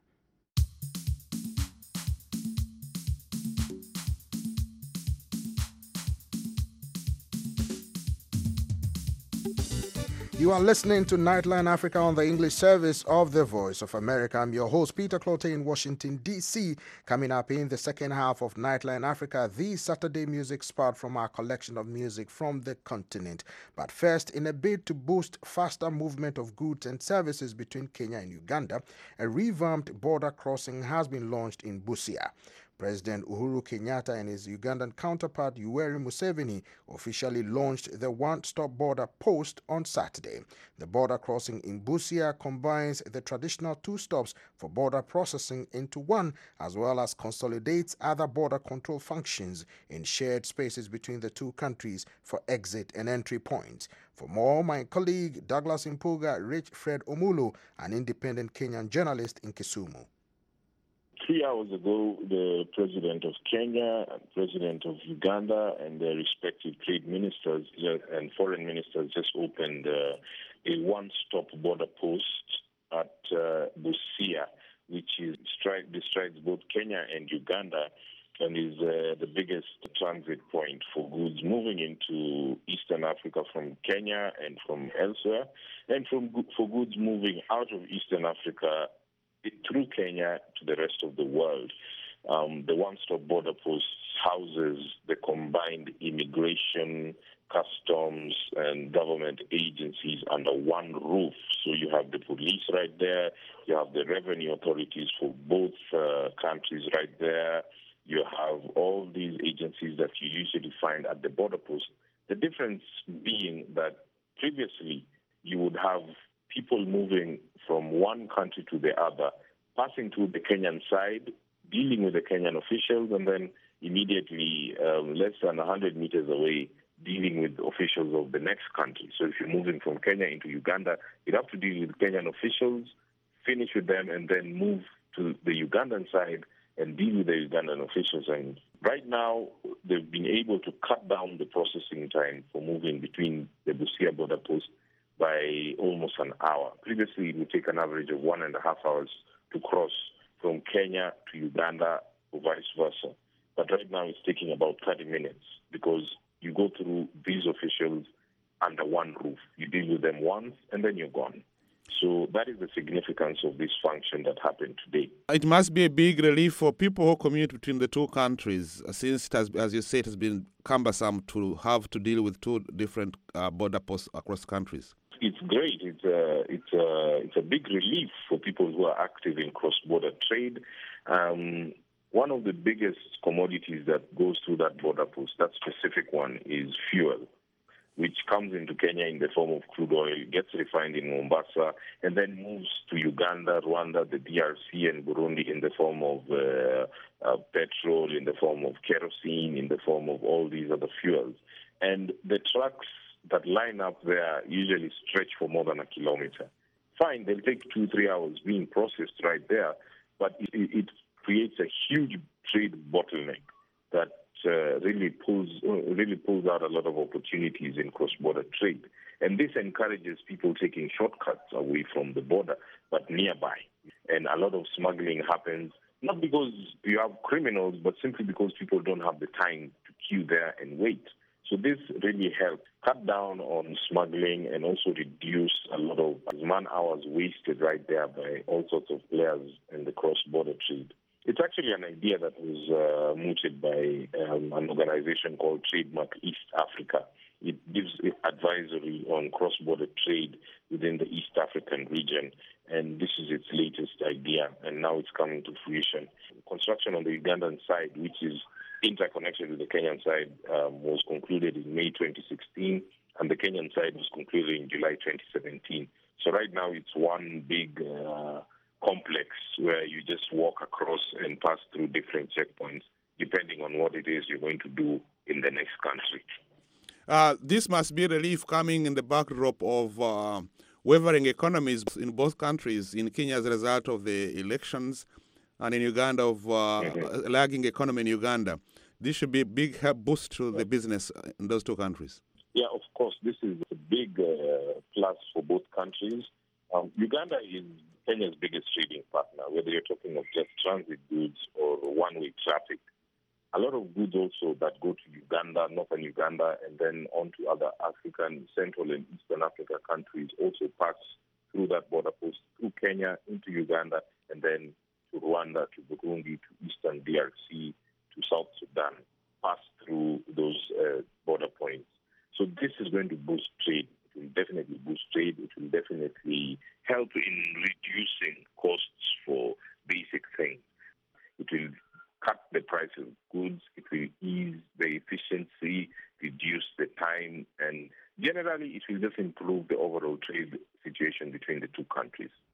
[SPEAKER 8] You are listening to Nightline Africa on the English service of the Voice of America. I'm your host, Peter Clote in Washington, D C Coming up in the second half of Nightline Africa, the Saturday music spot from our collection of music from the continent. But first, in a bid to boost faster movement of goods and services between Kenya and Uganda, a revamped border crossing has been launched in Busia. President Uhuru Kenyatta and his Ugandan counterpart Yoweri Museveni officially launched the one-stop border post on Saturday. The border crossing in Busia combines the traditional two stops for border processing into one, as well as consolidates other border control functions in shared spaces between the two countries for exit and entry points. For more, my colleague Douglas Impuga reached Fred Omulu, an independent Kenyan journalist in Kisumu.
[SPEAKER 14] Three hours ago, the president of Kenya and president of Uganda and their respective trade ministers and foreign ministers just opened uh, a one-stop border post at uh, Busia, which is strike, distracts both Kenya and Uganda, and is uh, the biggest transit point for goods moving into Eastern Africa from Kenya and from elsewhere, and from for goods moving out of Eastern Africa through Kenya to the rest of the world. Um, the one-stop border post houses the combined immigration, customs, and government agencies under one roof. So you have the police right there, you have the revenue authorities for both uh, countries right there, you have all these agencies that you usually find at the border post. The difference being that previously you would have people moving from one country to the other, passing through the Kenyan side, dealing with the Kenyan officials, and then immediately, um, less than one hundred meters away, dealing with officials of the next country. So if you're moving from Kenya into Uganda, you'd have to deal with Kenyan officials, finish with them, and then move to the Ugandan side and deal with the Ugandan officials. And right now, they've been able to cut down the processing time for moving between the Busia border post by almost an hour. Previously, it would take an average of one and a half hours to cross from Kenya to Uganda or vice versa. But right now, it's taking about thirty minutes because you go through these officials under one roof. You deal with them once, and then you're gone. So that is the significance of this function that happened today.
[SPEAKER 15] It must be a big relief for people who commute between the two countries, since, it has, as you say, it has been cumbersome to have to deal with two different uh, border posts across countries.
[SPEAKER 14] It's great. It's a, it's, a, it's a big relief for people who are active in cross-border trade. Um, one of the biggest commodities that goes through that border post, that specific one, is fuel, which comes into Kenya in the form of crude oil, gets refined in Mombasa, and then moves to Uganda, Rwanda, the D R C, and Burundi in the form of uh, uh, petrol, in the form of kerosene, in the form of all these other fuels. And the trucks that line up there usually stretch for more than a kilometer. Fine, they'll take two, three hours being processed right there, but it, it creates a huge trade bottleneck that uh, really pulls uh, really pulls out a lot of opportunities in cross-border trade. And this encourages people taking shortcuts away from the border, but nearby. And a lot of smuggling happens, not because you have criminals, but simply because people don't have the time to queue there and wait. So this really helped cut down on smuggling and also reduce a lot of man hours wasted right there by all sorts of players in the cross-border trade. It's actually an idea that was uh, mooted by um, an organization called Trademark East Africa. It gives advisory on cross-border trade within the East African region, and this is its latest idea, and now it's coming to fruition. Construction on the Ugandan side, which is interconnection with the Kenyan side, um, was concluded in May twenty sixteen, and the Kenyan side was concluded in July twenty seventeen. So right now it's one big uh, complex where you just walk across and pass through different checkpoints, depending on what it is you're going to do in the next country.
[SPEAKER 15] Uh, this must be relief coming in the backdrop of uh, wavering economies in both countries, in Kenya as a result of the elections, and in Uganda of uh, mm-hmm. lagging economy in Uganda. This should be a big help boost to the business in those two countries.
[SPEAKER 14] Yeah, of course. This is a big uh, plus for both countries. Um, Uganda is Kenya's biggest trading partner, whether you're talking of just transit goods or one-way traffic. A lot of goods also that go to Uganda, northern Uganda, and then on to other African, Central and Eastern Africa countries also pass through that border post, through Kenya, into Uganda, and then to Rwanda, to Burundi, to Eastern D R C, to South Sudan, pass through those uh, border points. So this is going to boost trade. It will definitely boost trade. It will definitely help in reducing costs for basic things. It will cut the price of goods. It will ease the efficiency, reduce the time, and generally it will just improve the overall trade situation between the two countries.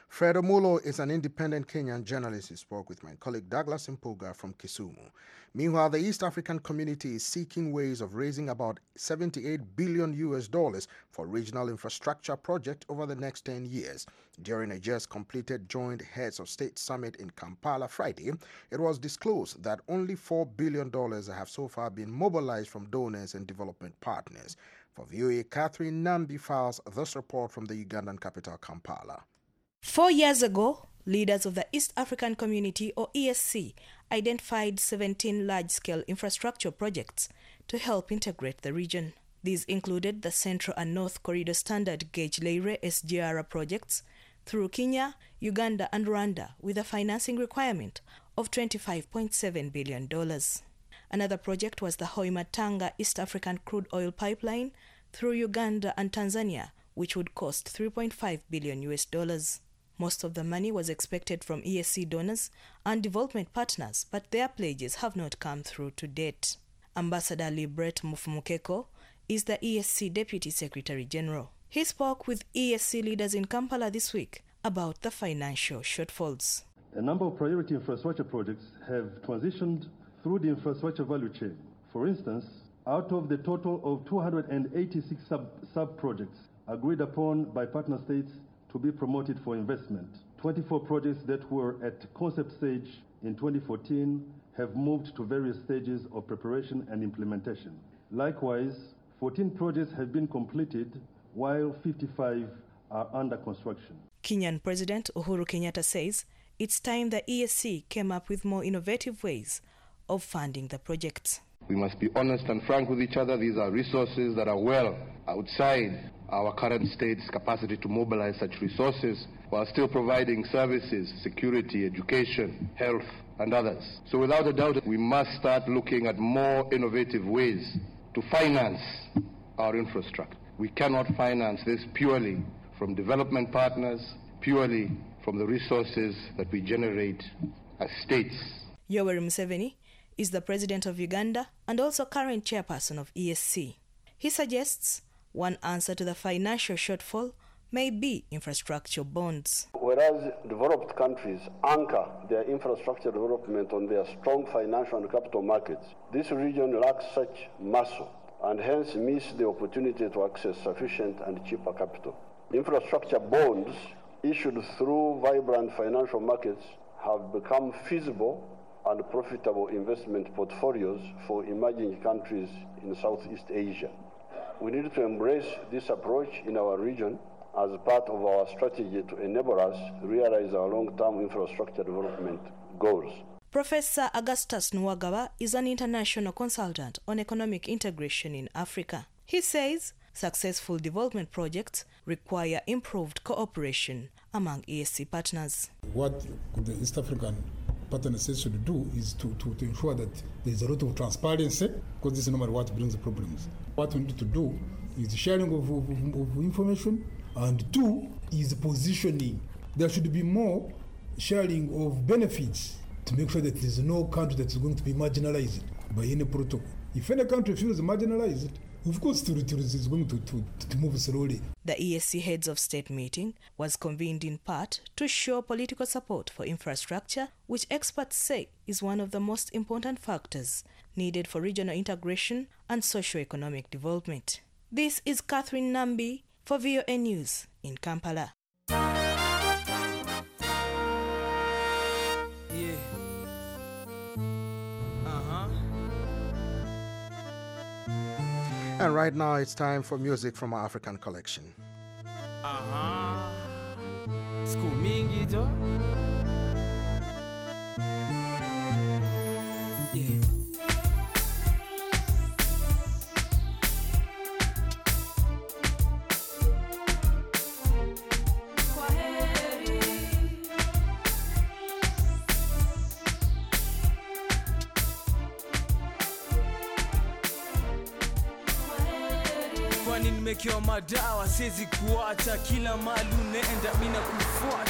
[SPEAKER 8] Fred Omulo is an independent Kenyan journalist. He spoke with my colleague Douglas Mpuga from Kisumu. Meanwhile, the East African community is seeking ways of raising about seventy-eight billion U S dollars for regional infrastructure project over the next ten years. During a just completed joint heads of state summit in Kampala Friday, it was disclosed that only four billion dollars have so far been mobilized from donors and development partners. For V O A, Catherine Nambi files this report from the Ugandan capital, Kampala.
[SPEAKER 16] Four years ago, leaders of the East African Community, or E A C, identified seventeen large-scale infrastructure projects to help integrate the region. These included the Central and North Corridor Standard Gauge Leyre S G R A projects through Kenya, Uganda, and Rwanda, with a financing requirement of twenty-five point seven billion dollars. Another project was the Hoima-Tanga East African Crude Oil Pipeline through Uganda and Tanzania, which would cost three point five billion U S dollars. Most of the money was expected from E A C donors and development partners, but their pledges have not come through to date. Ambassador Libret Mufumukeko is the E A C Deputy Secretary General. He spoke with E A C leaders in Kampala this week about the financial shortfalls.
[SPEAKER 17] A number of priority infrastructure projects have transitioned through the infrastructure value chain. For instance, out of the total of two hundred eighty-six sub, sub-projects agreed upon by partner states to be promoted for investment, twenty-four projects that were at concept stage in twenty fourteen have moved to various stages of preparation and implementation. Likewise, fourteen projects have been completed while fifty-five are under construction.
[SPEAKER 16] Kenyan President Uhuru Kenyatta says it's time the E A C came up with more innovative ways of funding the projects.
[SPEAKER 18] We must be honest and frank with each other. These are resources that are well outside our current state's capacity to mobilize such resources while still providing services, security, education, health, and others. So without a doubt, we must start looking at more innovative ways to finance our infrastructure. We cannot finance this purely from development partners, purely from the resources that we generate as states.
[SPEAKER 16] Yoweri Museveni is the president of Uganda and also current chairperson of E A C. He suggests one answer to the financial shortfall may be infrastructure bonds.
[SPEAKER 19] Whereas developed countries anchor their infrastructure development on their strong financial and capital markets, this region lacks such muscle and hence missed the opportunity to access sufficient and cheaper capital. Infrastructure bonds issued through vibrant financial markets have become feasible and profitable investment portfolios for emerging countries in Southeast Asia. We need to embrace this approach in our region as part of our strategy to enable us to realize our long-term infrastructure development goals.
[SPEAKER 16] Professor Augustus Nwagawa is an international consultant on economic integration in Africa. He says successful development projects require improved cooperation among E A C partners.
[SPEAKER 20] What the East African partners should do is to, to, to ensure that there is a lot of transparency, because this is normally what brings the problems. What we need to do is sharing of, of, of information, and two is positioning. There should be more sharing of benefits to make sure that there is no country that is going to be marginalized by any protocol. If any country feels marginalized, of course, territory is going to, to, to move slowly.
[SPEAKER 16] The E A C Heads of State meeting was convened in part to show political support for infrastructure, which experts say is one of the most important factors needed for regional integration and socio-economic development. This is Catherine Nambi for V O A News in Kampala.
[SPEAKER 21] Yeah. Uh-huh.
[SPEAKER 8] And right now it's time for music from our African collection.
[SPEAKER 21] Uh-huh. School mingi jo. Yeah. Nimekewa madawa siwezi kuacha, kila mali unaenda mina kufuata,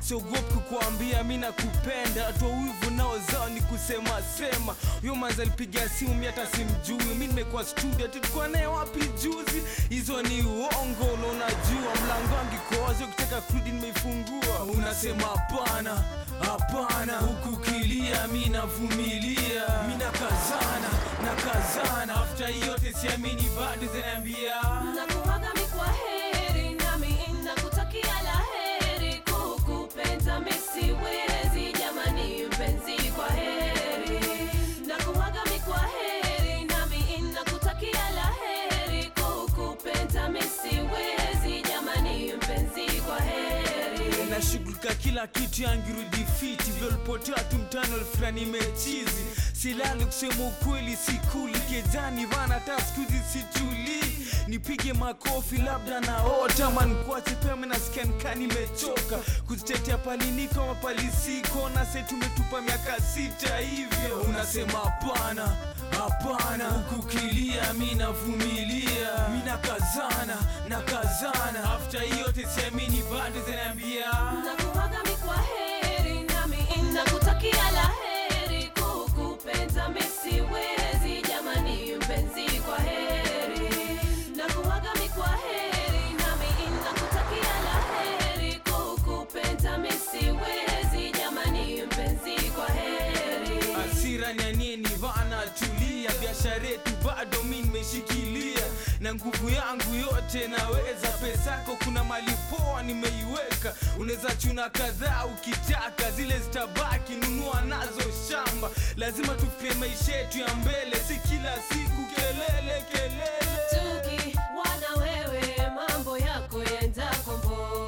[SPEAKER 21] siogopi kukuambia mimi nakupenda. Toa wivu nao zao ni kusema sema. Huyo manzi alipiga simu mimi hata simjui. Mimi nimekuwa studio tulikuwa naye wapi juzi. Hizo ni uongo na unajua mlango wangu iko wazi ukitaka kurudi nimeifungua. Unasema hapana, hapana huku kilia mimi navumilia. Mimi nakazana, nakazana after yote siamini bado zinaniambia
[SPEAKER 1] nakuaga mimi kwa heri nami nakutakia laheri. Kukupenda mimi siwezi jamani mpenzi kwa heri. Nakuaga mimi kwa heri nami nakutakia laheri. Kukupenda mimi siwezi jamani mpenzi kwa heri.
[SPEAKER 21] Nashughulika kila kitu yangirudi fiti. Vilipotea tu mtano fulani mechizi. Silali kusema ukweli sikuli. Kejani vana taskuzi situli. Nipige makofi labda naota. Man kuache pia mimi nasikia nika nimechoka. Kuzitetea pali niko mapali siko. Na sasa tumetupa miaka sita hivyo. Unasema hapana, hapana huku kilia mimi navumilia. Mimi nakazana, nakazana after yote siamini bado zinaniambia
[SPEAKER 1] nakuaga mimi kwa heri nami nakutakia laheri. Kukupenda mimi siwezi jamani mpenzi kwa heri. Nakuaga mimi kwa heri nami nakutakia laheri. Kukupenda mimi siwezi jamani mpenzi kwa heri.
[SPEAKER 21] Hasira ni nini vana tulia. Biashara yetu bado mimi nimeshikilia. Na nguvu yangu yote naweza. Pesa yako kuna mali poa nimeiweka. Unaweza chuna kadhaa ukitaka. Zile zitabaki nunua nazo shamba. Lazima tufikie maisha yetu ya mbele. Si kila siku kelele kelele.
[SPEAKER 1] Tuki wana wewe mambo yako yenda kombo.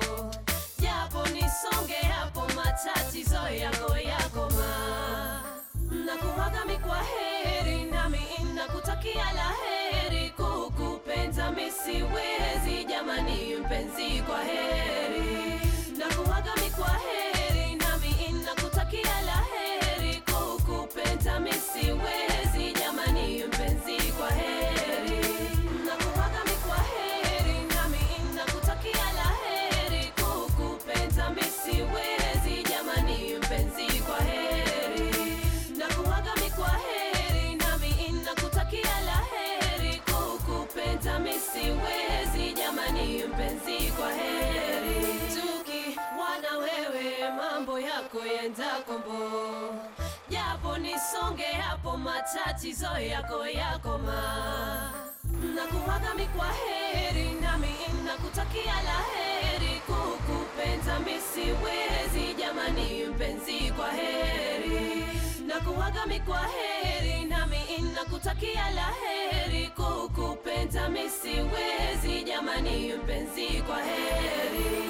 [SPEAKER 1] Japo nisonge hapo matatizo yako yako ma. Nakuaga mimi kwa heri nami nakutakia laheri. Kukupenda mimi siwezi jamani mpenzi kwa heri. Nakuaga mimi kwa heri nami nakutakia laheri. Kukupenda mimi siwezi jamani mpenzi kwa heri. Nakuaga mimi kwa heri nami nakutakia laheri. Kukupenda mimi siwezi jamani mpenzi kwa heri. Nakuaga mimi kwa heri nami nakutakia laheri. Kukupenda mimi siwezi jamani mpenzi kwa heri. Tuki wana wewe mambo yako yenda kombo. Japo nisonge hapo matatizo yako yako ma. Nakuaga mimi kwa heri nami nakutakia laheri. Kukupenda mimi siwezi jamani mpenzi kwa heri. Nakuaga mimi kwa heri nami nakutakia laheri. Kukupenda mimi siwezi jamani mpenzi kwa heri.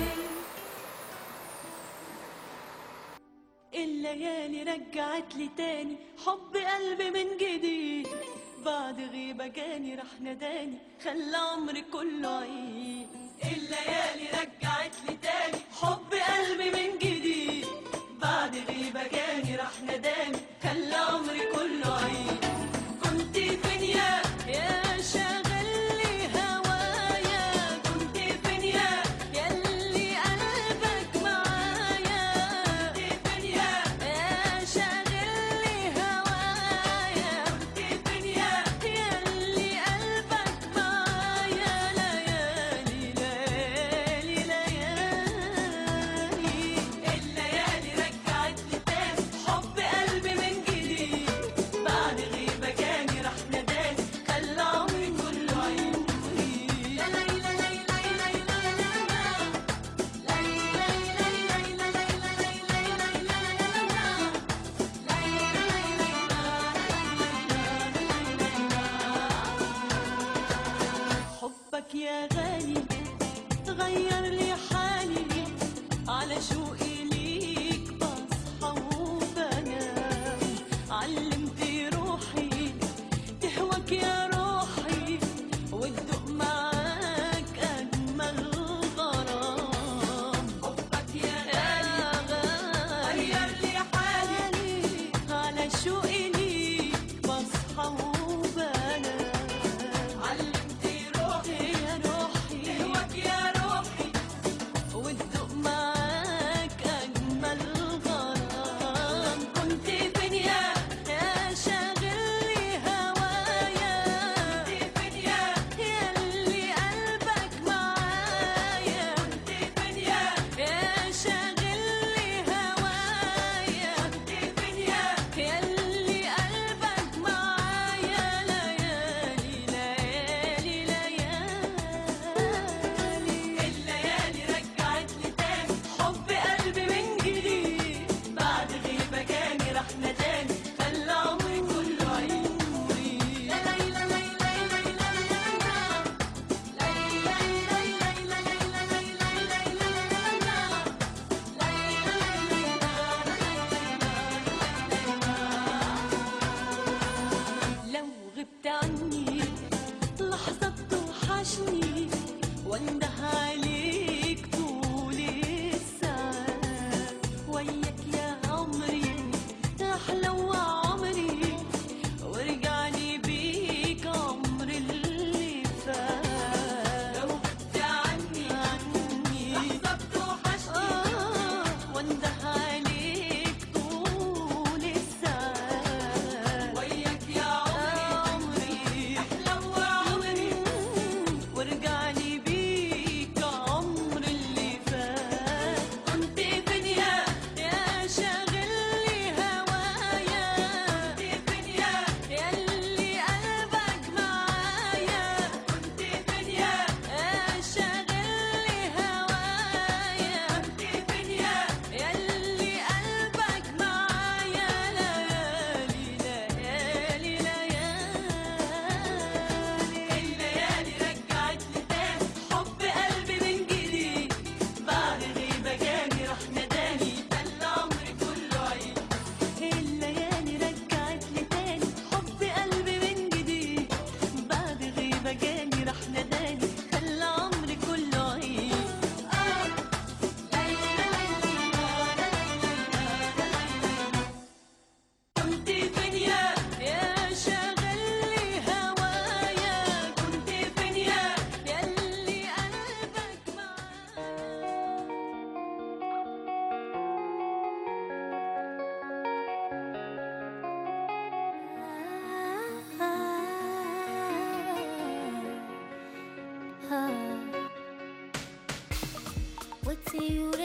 [SPEAKER 22] الليالي رجعت لي تاني حب قلبي من جديد. بعد غيبة جاني رح نداني خلى عمري كله عيد. الليالي رجعت لي تاني حب قلبي من جديد. بعد غيبة جاني رح نداني خلى عمري كله عيد. كنت فين يا يا شاغل لي هوايا. كنت فين يا يلي قلبك معايا. كنت فين يا يا شاغل لي هوايا. كنت فين يا يلي قلبك معايا. ليالي ليالي ليالي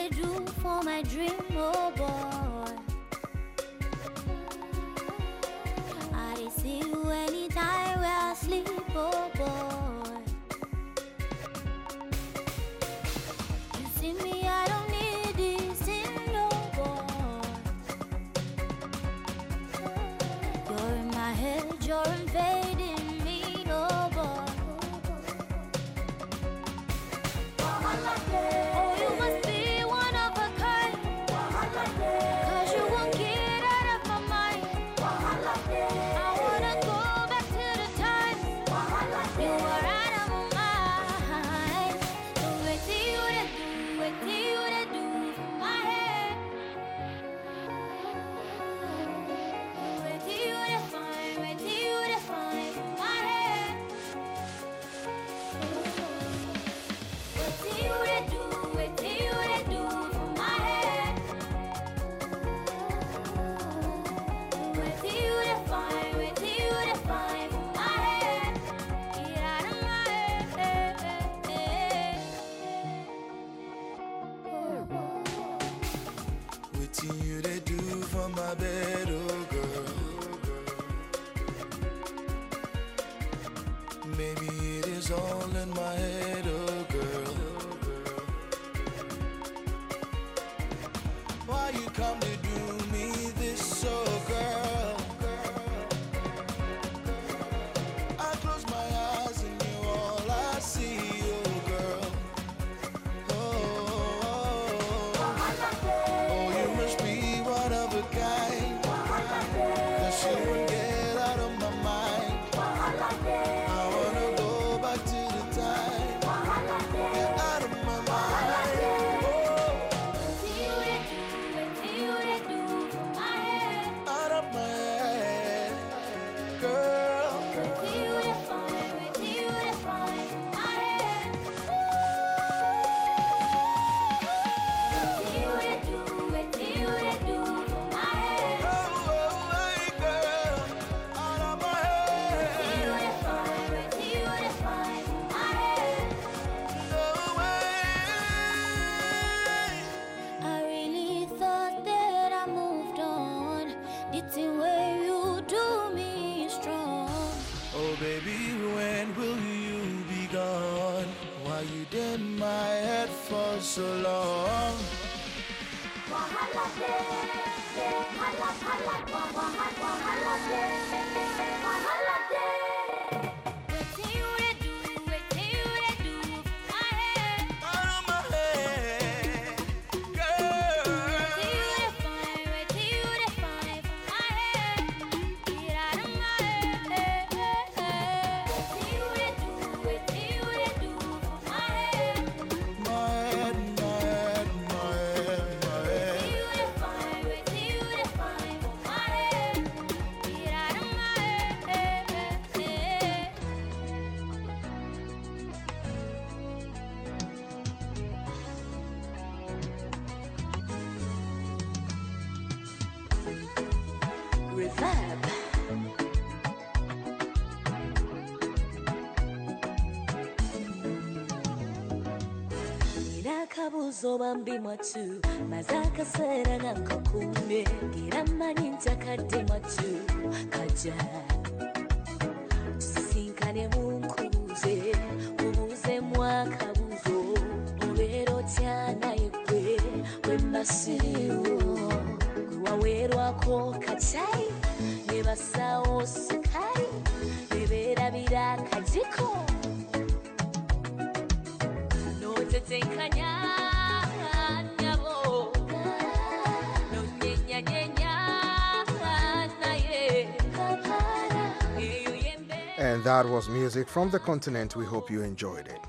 [SPEAKER 3] they do for my dream, oh boy. I dey see you anytime where I sleep, oh boy. You see me, I don't need this thing, no boy. You're in my head, you're invading me, oh boy. Oh, you must be one of a kind, 'cause you won't get out of my mind. I wanna go back to the time you were out of my mind. So wait till you to do, wait till you to do for my head. Wait till you to find, wait till you to find for my head. Wait till you to do, wait till you to do for my head. Wait till you to find, wait till you to find for my head. Get out of my head.
[SPEAKER 4] Waiting you to do for my bed, oh girl. Maybe it is all in my head, oh girl. Why you come to do me this, oh girl? I close my eyes and you all I see, oh girl. Oh, oh, you must be one of a kind. 'Cause you won't get out of my mind. I wanna go back to the time. Get out of my mind. Out of my head, girl.
[SPEAKER 3] I really thought that I moved on. It's the way you do me strong.
[SPEAKER 4] Oh baby, when will you be gone? Why you in my head for so long? Out of my head, my head, my head, my head, my head.
[SPEAKER 22] Reverb. Nakabuzo bambi mwatu mazaka sera nakakume giramani ntakadde mwatu kaja tusinkane munkubuze ubuze mwakabuzo obero tyana yekwe wemasiwo wawerwako kachai nebasawo sukari neberabira kajiko notetenkanya nyabo nonyenyanyenya naye kapara iyo yembe.
[SPEAKER 8] And that was music from the continent. We hope you enjoyed it.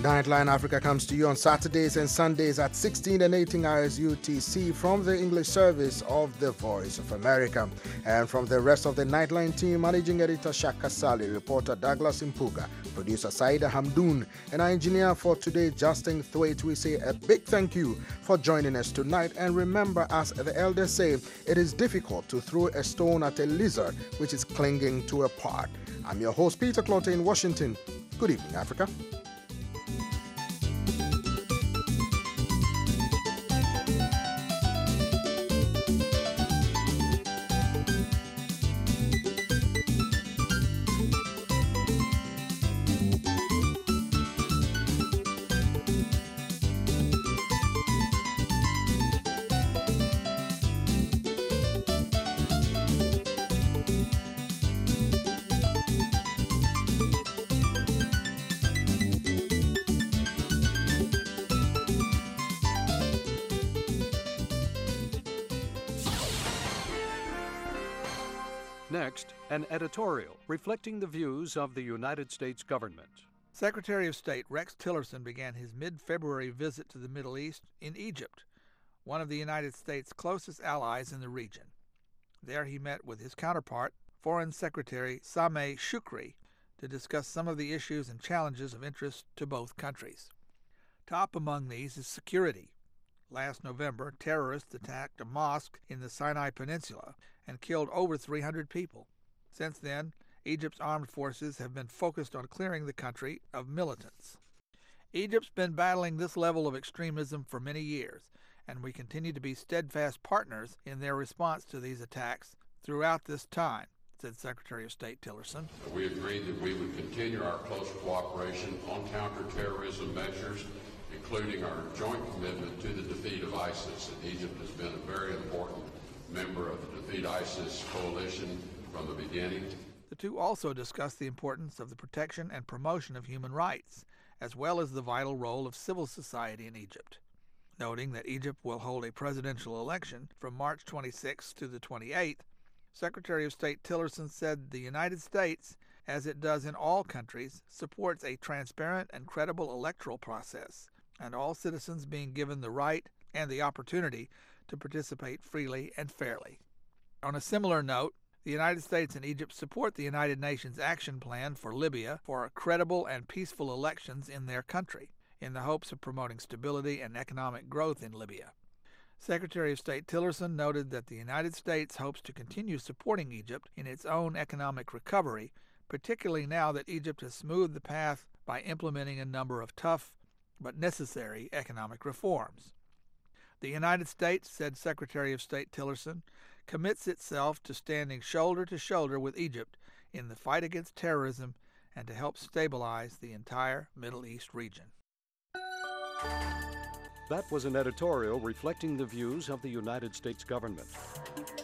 [SPEAKER 8] Nightline Africa comes to you on Saturdays and Sundays at sixteen and eighteen hours U T C from the English service of the Voice of America. And from the rest of the Nightline team, Managing Editor Shaka Sali, reporter Douglas Impuga, producer Saida Hamdoun, and our engineer for today, Justin Thwaite, we say a big thank you for joining us tonight. And remember, as the elders say, it is difficult to throw a stone at a lizard which is clinging to a pot. I'm your host, Peter Clotte in Washington. Good evening, Africa.
[SPEAKER 5] Next, an editorial reflecting the views of the United States government.
[SPEAKER 6] Secretary of State Rex Tillerson began his mid-February visit to the Middle East in Egypt, one of the United States' closest allies in the region. There he met with his counterpart, Foreign Secretary Sameh Shoukry, to discuss some of the issues and challenges of interest to both countries. Top among these is security. Last November, terrorists attacked a mosque in the Sinai Peninsula and killed over three hundred people. Since then, Egypt's armed forces have been focused on clearing the country of militants. Egypt's been battling this level of extremism for many years, and we continue to be steadfast partners in their response to these attacks throughout this time, said Secretary of State Tillerson.
[SPEAKER 23] We agreed that we would continue our close cooperation on counterterrorism measures, including our joint commitment to the defeat of ISIS. And Egypt has been a very important member of the Defeat ISIS coalition from the beginning.
[SPEAKER 6] The two also discussed the importance of the protection and promotion of human rights, as well as the vital role of civil society in Egypt. Noting that Egypt will hold a presidential election from March twenty-sixth to the twenty-eighth, Secretary of State Tillerson said the United States, as it does in all countries, supports a transparent and credible electoral process, and all citizens being given the right and the opportunity to participate freely and fairly. On a similar note, the United States and Egypt support the United Nations Action Plan for Libya for credible and peaceful elections in their country, in the hopes of promoting stability and economic growth in Libya. Secretary of State Tillerson noted that the United States hopes to continue supporting Egypt in its own economic recovery, particularly now that Egypt has smoothed the path by implementing a number of tough but necessary economic reforms. The United States, said Secretary of State Tillerson, commits itself to standing shoulder to shoulder with Egypt in the fight against terrorism and to help stabilize the entire Middle East region.
[SPEAKER 5] That was an editorial reflecting the views of the United States government.